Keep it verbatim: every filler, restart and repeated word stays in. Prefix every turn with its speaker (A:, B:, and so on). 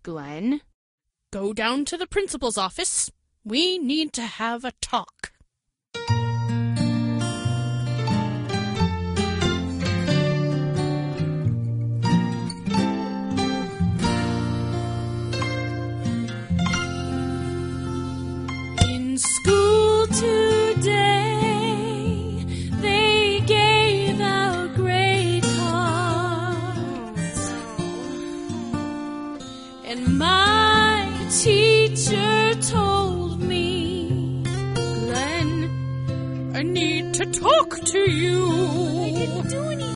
A: Glenn?
B: Go down to the principal's office. We need to have a talk. In school today, they gave out grade cards. And my teacher told me, Glenn, I need to talk to you.
A: I didn't do anything.